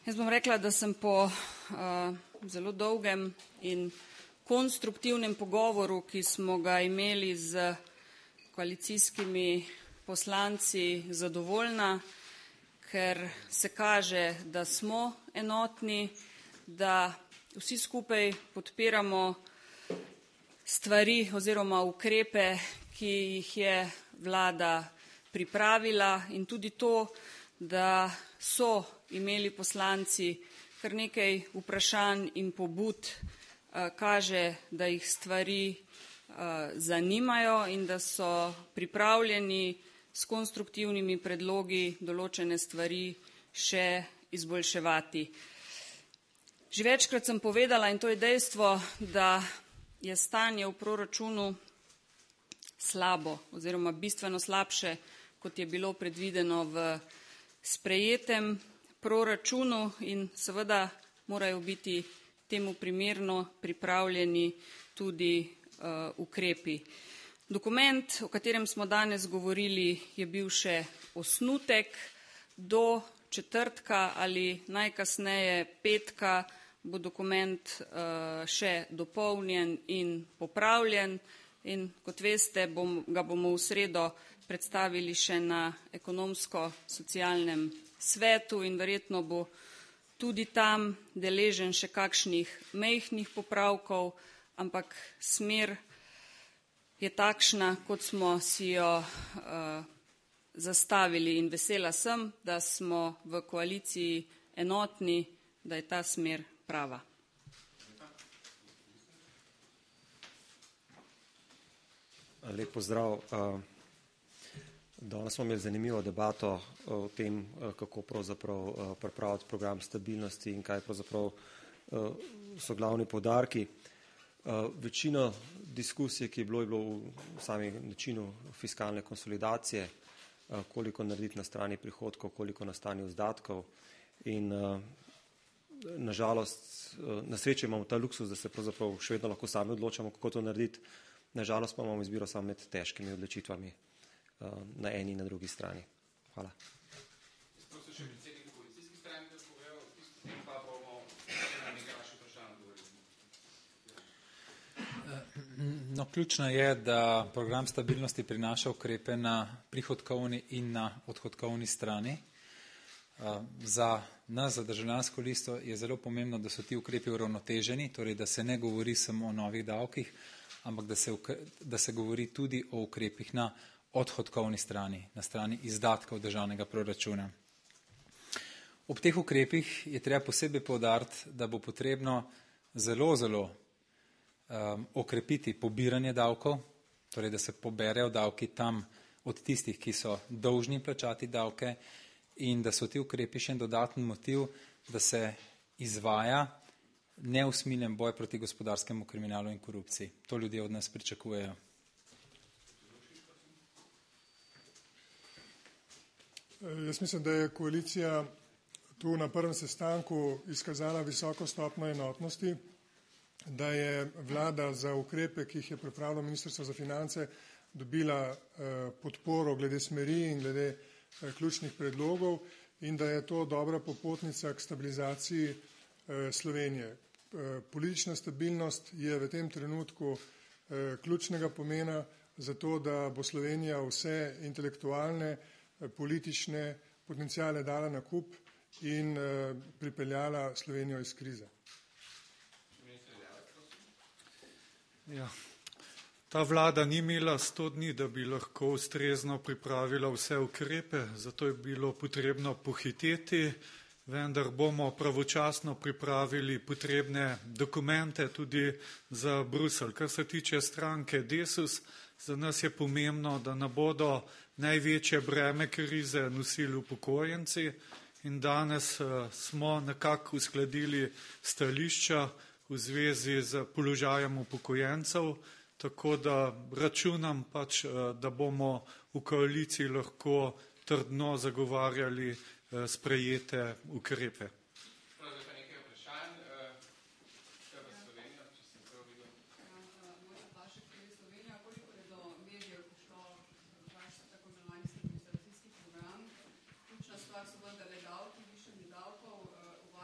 Jaz bom rekla, da sem po zelo dolgem in konstruktivnem pogovoru, ki smo ga imeli z koalicijskimi poslanci, zadovoljna, ker se kaže, da smo enotni, da vsi skupaj podpiramo stvari oziroma ukrepe, ki jih je vlada pripravila, in tudi to, da so imeli poslanci kar nekaj vprašanj in pobud, kaže, da jih stvari zanimajo in da so pripravljeni s konstruktivnimi predlogi določene stvari še izboljševati. Že večkrat sem povedala, in to je dejstvo, da je stanje v proračunu slabo oziroma bistveno slabše, kot je bilo predvideno v sprejetem proračunu, in seveda morajo biti temu primerno pripravljeni tudi ukrepi. Dokument, o katerem smo danes govorili, je bil še osnutek. Do četrtka ali najkasneje petka bo dokument še dopolnjen in popravljen, in kot veste, ga bomo v sredo predstavili še na ekonomsko-socialnem svetu in verjetno bo tudi tam deležen še kakšnih majhnih popravkov, ampak smer je takšna, kot smo si jo zastavili, in vesela sem, da smo v koaliciji enotni, da je ta smer prava. Lep pozdrav. Danes smo imeli zanimivo debato o tem, kako pravzaprav pripraviti program stabilnosti in kaj pravzaprav so glavni poudarki. Večino diskusije, ki je bilo v samem načinu fiskalne konsolidacije, koliko narediti na strani prihodkov, koliko na strani izdatkov, in nažalost, na srečo imamo ta luksus, da se pravzaprav še vedno lahko sami odločamo, kako to narediti. Nažalost pa imamo izbiro samo med težkimi odločitvami na eni in na drugi strani. Hvala. No, ključno je, da program stabilnosti prinaša ukrepe na prihodkovni in na odhodkovni strani. Za nas, za državljansko listo, je zelo pomembno, da so ti ukrepi uravnoteženi, torej da se ne govori samo o novih davkih, ampak da se govori tudi o ukrepih na odhodkovni strani, na strani izdatkov državnega proračuna. Ob teh ukrepih je treba posebej poudariti, da bo potrebno zelo okrepiti pobiranje davkov, torej da se poberejo davki tam od tistih, ki so dolžni plačati davke, in da so ti ukrepi še en dodaten motiv, da se izvaja neusmiljen boj proti gospodarskemu kriminalu in korupciji. To ljudje od nas pričakujejo. Jaz mislim, da je koalicija tu na prvem sestanku izkazala visoko stopnjo enotnosti, da je vlada za ukrepe, ki jih je pripravilo Ministrstvo za finance, dobila podporo glede smeri in glede ključnih predlogov, in da je to dobra popotnica k stabilizaciji Slovenije. Politična stabilnost je v tem trenutku ključnega pomena za to, da bo Slovenija vse intelektualne, politične potencijale dala na kup in pripeljala Slovenijo iz krize. Ja. Ta vlada ni imela 100 dni, da bi lahko ustrezno pripravila vse ukrepe, zato je bilo potrebno pohiteti, vendar bomo pravočasno pripravili potrebne dokumente tudi za Bruselj. Kar se tiče stranke Desus, za nas je pomembno, da ne bodo največje breme krize nosili upokojenci, in danes smo nekako uskladili stališča v zvezi z položajem upokojencev, tako da računam pač, da bomo v koaliciji lahko trdno zagovarjali sprejete ukrepe. Stvar so vendarle davki, višanje davkov,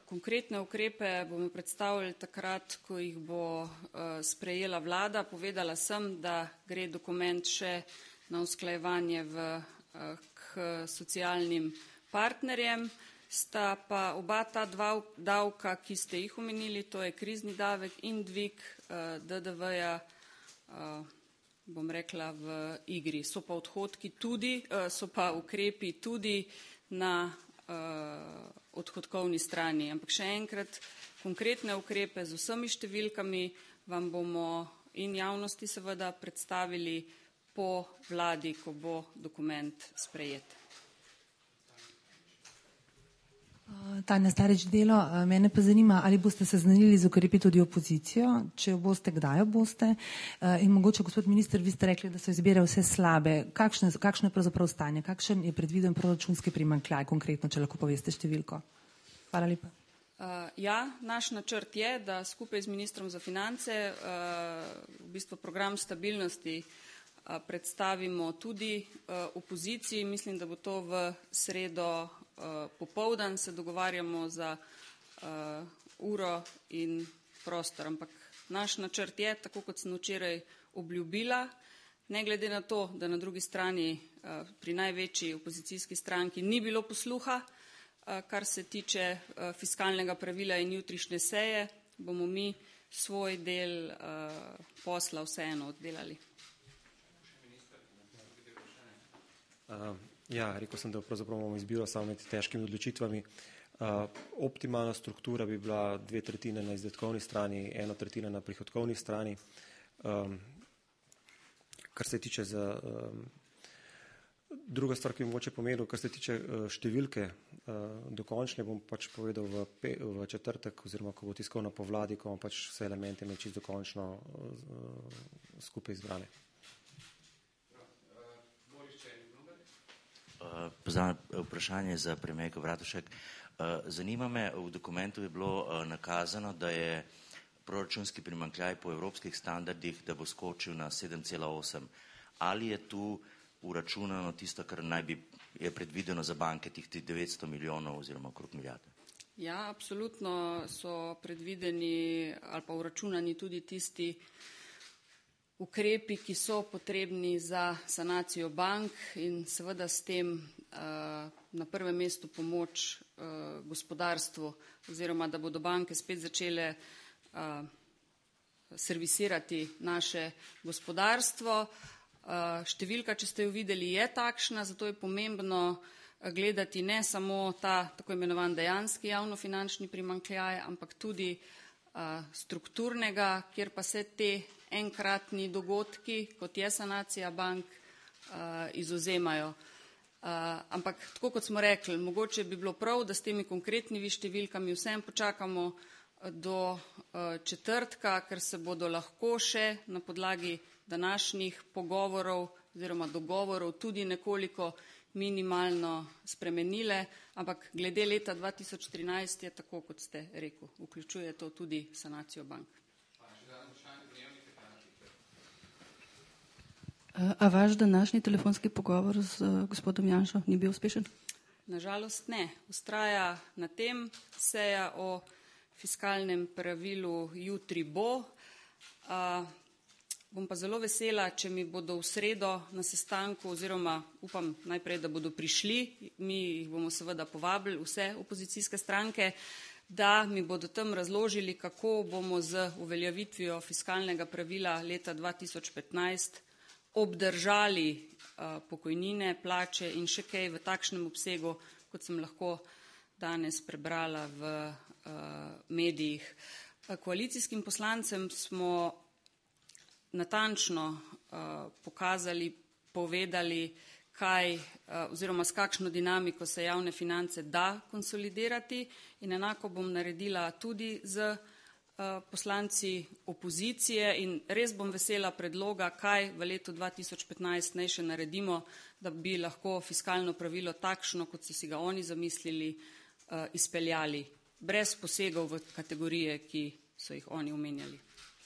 Konkretne ukrepe bomo predstavili takrat, ko jih bo sprejela vlada. Povedala sem, da gre dokument še na usklajevanje k socialnim partnerjem. Sta pa oba ta dva davka, ki ste jih omenili, to je krizni davek in dvig DDV-ja, bom rekla, v igri. So pa odhodki tudi, so pa ukrepi tudi na odhodkovni strani. Ampak še enkrat, konkretne ukrepe z vsemi številkami vam bomo in javnosti seveda predstavili po vladi, ko bo dokument sprejet. Tanja Starič, Delo. Mene pa zanima, ali boste seznanili z ukrepi tudi opozicijo, če jo boste, kdaj jo boste. In mogoče, gospod minister, vi ste rekli, da so izbire vse slabe. Kakšno je pravzaprav stanje? Kakšen je predviden proračunski primanjkljaj, konkretno, če lahko poveste številko? Hvala lepa. Naš načrt je, da skupaj z ministrom za finance v bistvu program stabilnosti predstavimo tudi opoziciji. Mislim, da bo to v sredo popoldan, se dogovarjamo za uro in prostor. Ampak naš načrt je, tako kot sem včeraj obljubila, ne glede na to, da na drugi strani pri največji opozicijski stranki ni bilo posluha, kar se tiče fiskalnega pravila in jutrišnje seje, bomo mi svoj del posla vseeno oddelali. Rekel sem, da pravzaprav imamo izbiro samo med težkimi odločitvami. Optimalna struktura bi bila 2/3 na izdatkovni strani, 1/3 na prihodkovni strani. Kar se tiče druga stvar, ki bi mogoče pomenil, kar se tiče številke dokončne, bom pač povedal v četrtek, oziroma ko bo tiskovna po vladi, ko bomo pač vse elemente imeli čisto dokončno skupaj izbrane. Vprašanje za premijerko Bratušek. Zanima me, v dokumentu je bilo nakazano, da je proračunski primanjkljaj po evropskih standardih, da bo skočil na 7,8. Ali je tu uračunano tisto, kar je predvideno za banke, tih 900 milijonov oziroma okrog milijarde? Ja, absolutno so predvideni ali pa uračunani tudi tisti ukrepi, ki so potrebni za sanacijo bank in seveda s tem na prvem mestu pomoč gospodarstvu, oziroma da bodo banke spet začele servisirati naše gospodarstvo. Številka, če ste jo videli, je takšna, zato je pomembno gledati ne samo ta tako imenovan dejanski javnofinančni primanjkljaj, ampak tudi strukturnega, kjer pa se te enkratni dogodki, kot je sanacija bank, izvzemajo. Ampak tako kot smo rekli, mogoče bi bilo prav, da s temi konkretnimi številkami vsem počakamo do četrtka, ker se bodo lahko še na podlagi današnjih pogovorov oziroma dogovorov tudi nekoliko minimalno spremenile, ampak glede leta 2013 je tako, kot ste rekel, vključuje to tudi sanacijo bank. A vaš današnji telefonski pogovor z gospodom Janšo ni bil uspešen? Nažalost ne. Vztraja na tem, seja o fiskalnem pravilu jutri bo. Bom pa zelo vesela, če mi bodo v sredo na sestanku, oziroma upam najprej, da bodo prišli, mi jih bomo seveda povabili, vse opozicijske stranke, da mi bodo tam razložili, kako bomo z uveljavitvijo fiskalnega pravila leta 2015 obdržali pokojnine, plače in še kaj v takšnem obsegu, kot sem lahko danes prebrala v medijih. Koalicijskim poslancem smo natančno pokazali, povedali, kaj oziroma s kakšno dinamiko se javne finance da konsolidirati, in enako bom naredila tudi z poslanci opozicije in res bom vesela predloga, kaj v letu 2015 naj še naredimo, da bi lahko fiskalno pravilo takšno, kot so si ga oni zamislili, izpeljali, brez posegov v kategorije, ki so jih oni omenjali.